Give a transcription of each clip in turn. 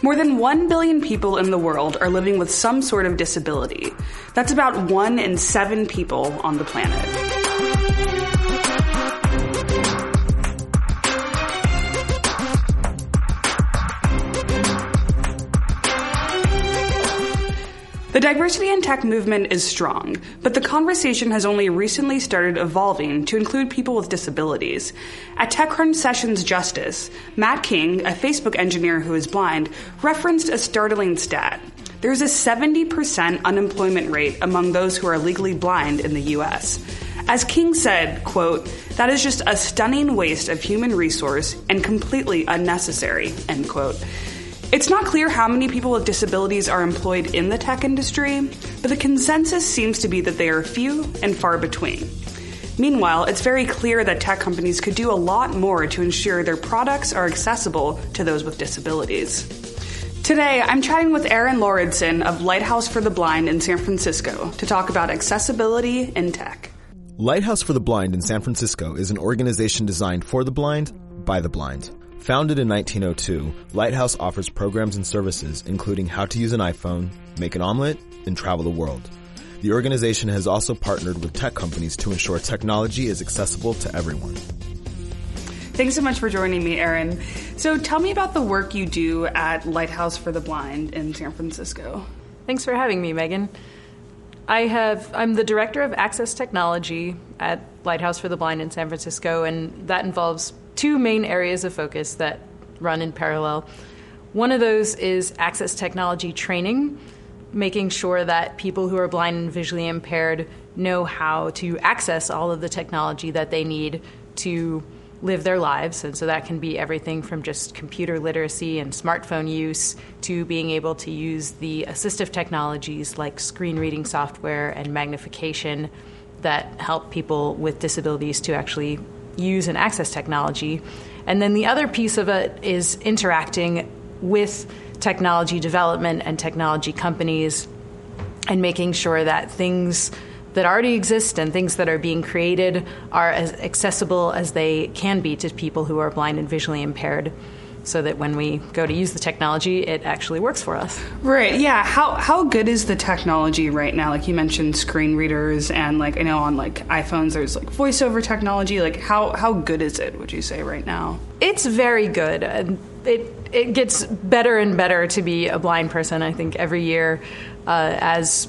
More than 1 billion people in the world are living with some sort of disability. That's about 1 in 7 people on the planet. The diversity in tech movement is strong, but the conversation has only recently started evolving to include people with disabilities. At TechCrunch Sessions Justice, Matt King, a Facebook engineer who is blind, referenced a startling stat. There's a 70% unemployment rate among those who are legally blind in the U.S. As King said, quote, "That is just a stunning waste of human resource and completely unnecessary," end quote. It's not clear how many people with disabilities are employed in the tech industry, but the consensus seems to be that they are few and far between. Meanwhile, it's very clear that tech companies could do a lot more to ensure their products are accessible to those with disabilities. Today, I'm chatting with Aaron Lauridsen of Lighthouse for the Blind in San Francisco to talk about accessibility in tech. Lighthouse for the Blind in San Francisco is an organization designed for the blind, by the blind. Founded in 1902, Lighthouse offers programs and services including how to use an iPhone, make an omelet, and travel the world. The organization has also partnered with tech companies to ensure technology is accessible to everyone. Thanks so much for joining me, Aaron. So tell me about the work you do at Lighthouse for the Blind in San Francisco. Thanks for having me, Megan. I'm the director of access technology at Lighthouse for the Blind in San Francisco, and that involves 2 main areas of focus that run in parallel. One of those is access technology training, making sure that people who are blind and visually impaired know how to access all of the technology that they need to live their lives. And so that can be everything from just computer literacy and smartphone use to being able to use the assistive technologies like screen reading software and magnification that help people with disabilities to actually use and access technology. And then the other piece of it is interacting with technology development and technology companies and making sure that things that already exist and things that are being created are as accessible as they can be to people who are blind and visually impaired, so that when we go to use the technology, it actually works for us. Right, yeah. How good is the technology right now? Like you mentioned screen readers, and like I know on like iPhones there's like voiceover technology. Like how good is it, would you say, right now? It's very good. It gets better and better to be a blind person, I think, every year as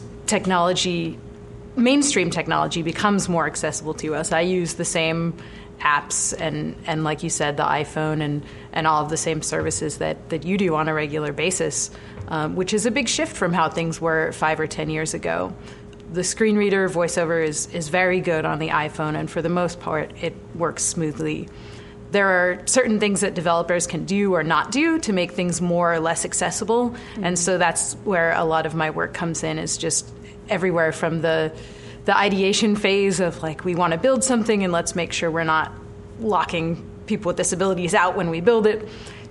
mainstream technology becomes more accessible to us. I use the same apps and like you said, the iPhone and all of the same services that you do on a regular basis, which is a big shift from how things were 5 or 10 years ago. The screen reader voiceover is very good on the iPhone, and for the most part, it works smoothly. There are certain things that developers can do or not do to make things more or less accessible, and so that's where a lot of my work comes in, is just everywhere from the ideation phase of like, we want to build something and let's make sure we're not locking people with disabilities out when we build it,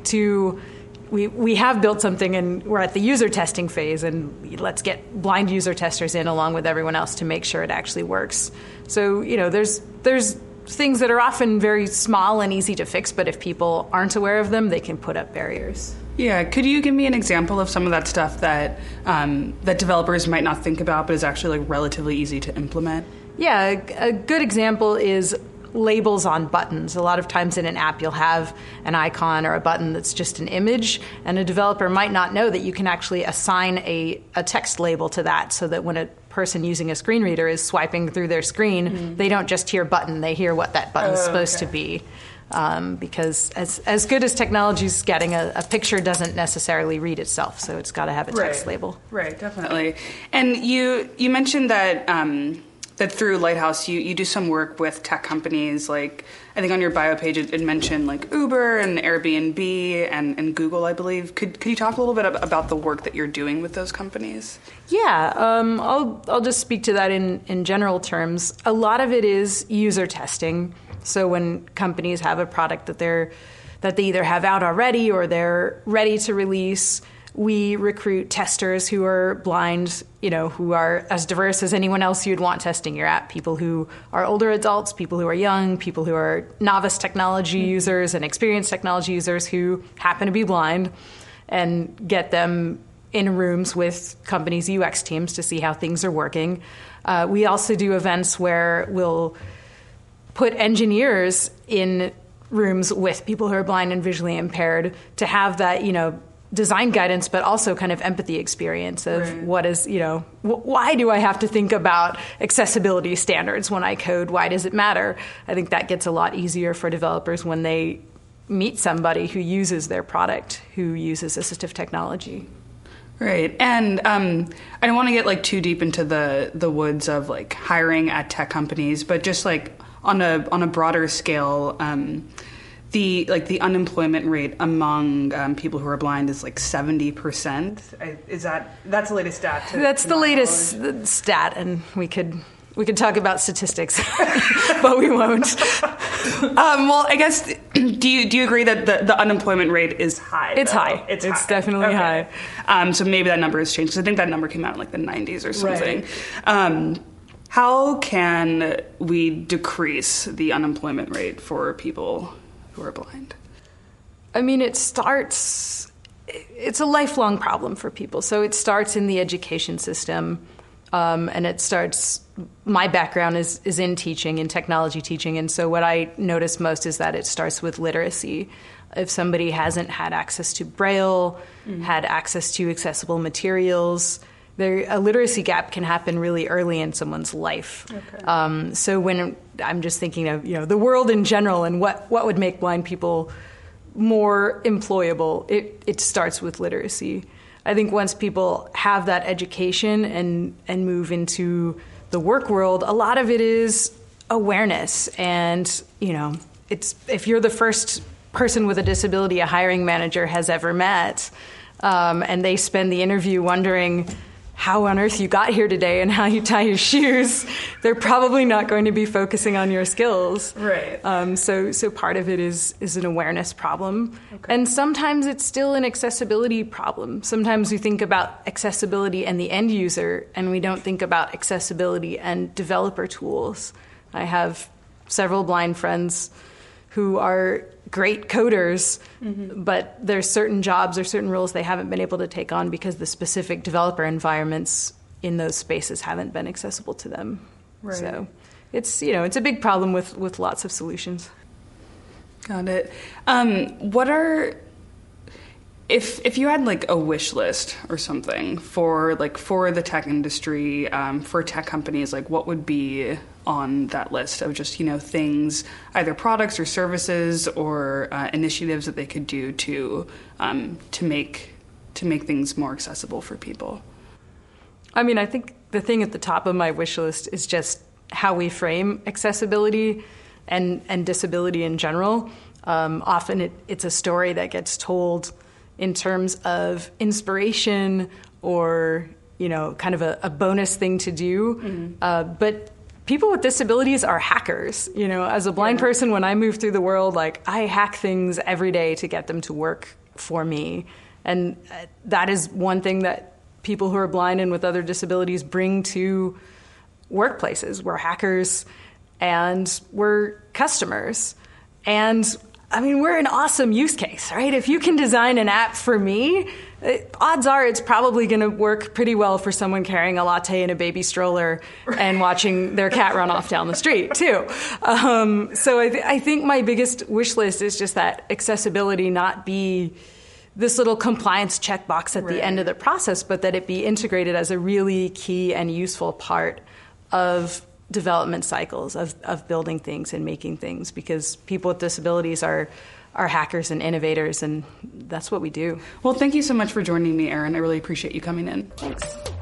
to we have built something and we're at the user testing phase and let's get blind user testers in along with everyone else to make sure it actually works. So, there's things that are often very small and easy to fix, but if people aren't aware of them, they can put up barriers. Yeah, could you give me an example of some of that stuff that that developers might not think about, but is actually like relatively easy to implement? Yeah, a good example is labels on buttons. A lot of times in an app, you'll have an icon or a button that's just an image, and a developer might not know that you can actually assign a text label to that, so that when a person using a screen reader is swiping through their screen, they don't just hear button, they hear what that button's supposed to be. Because as good as technology's getting, a picture doesn't necessarily read itself, so it's got to have a text label. Right, definitely. And you mentioned that that through Lighthouse you do some work with tech companies. Like I think on your bio page it mentioned like Uber and Airbnb and Google, I believe. Could you talk a little bit about the work that you're doing with those companies? Yeah, I'll just speak to that in general terms. A lot of it is user testing. So when companies have a product that they either have out already or they're ready to release, we recruit testers who are blind, who are as diverse as anyone else you'd want testing your app. People who are older adults, people who are young, people who are novice technology users and experienced technology users who happen to be blind. and get them in rooms with companies' UX teams to see how things are working. We also do events where we'll put engineers in rooms with people who are blind and visually impaired to have that, design guidance, but also kind of empathy experience of what is, why do I have to think about accessibility standards when I code? Why does it matter? I think that gets a lot easier for developers when they meet somebody who uses their product, who uses assistive technology. Right. And I don't want to get too deep into the woods of hiring at tech companies, but just on a broader scale, the unemployment rate among people who are blind is 70%. That's the latest stat? That's the latest stat, and we could talk about statistics, but we won't. Well, I guess do you agree that the unemployment rate is high? It's though? high. It's definitely high. So maybe that number has changed. 'Cause I think that number came out in the 90s or something. Right. How can we decrease the unemployment rate for people who are blind? I mean, it's a lifelong problem for people. So it starts in the education system, and it starts, my background is in teaching, in technology teaching, and so what I notice most is that it starts with literacy. If somebody hasn't had access to Braille, had access to accessible materials, a literacy gap can happen really early in someone's life. Okay. So when I'm just thinking of the world in general and what would make blind people more employable, it starts with literacy. I think once people have that education and move into the work world, a lot of it is awareness. And it's if you're the first person with a disability a hiring manager has ever met, and they spend the interview wondering how on earth you got here today and how you tie your shoes, they're probably not going to be focusing on your skills. Right. So part of it is an awareness problem. Okay. And sometimes it's still an accessibility problem. Sometimes we think about accessibility and the end user, and we don't think about accessibility and developer tools. I have several blind friends who are great coders, but there's certain jobs or certain roles they haven't been able to take on because the specific developer environments in those spaces haven't been accessible to them. Right. So it's a big problem with lots of solutions. Got it. If you had a wish list or something for the tech industry, for tech companies, what would be on that list of just things, either products or services or initiatives that they could do to make things more accessible for people? I mean, I think the thing at the top of my wish list is just how we frame accessibility and disability in general. Often it's a story that gets told in terms of inspiration or kind of a bonus thing to do, but people with disabilities are hackers. As a blind person, when I move through the world, I hack things every day to get them to work for me. And that is one thing that people who are blind and with other disabilities bring to workplaces. We're hackers and we're customers. And I mean, we're an awesome use case, right? If you can design an app for me, odds are it's probably going to work pretty well for someone carrying a latte in a baby stroller and watching their cat run off down the street, too. So I think my biggest wish list is just that accessibility not be this little compliance checkbox at the end of the process, but that it be integrated as a really key and useful part of development cycles of building things and making things, because people with disabilities are hackers and innovators, and that's what we do. Well, thank you so much for joining me, Erin. I really appreciate you coming in. Thanks.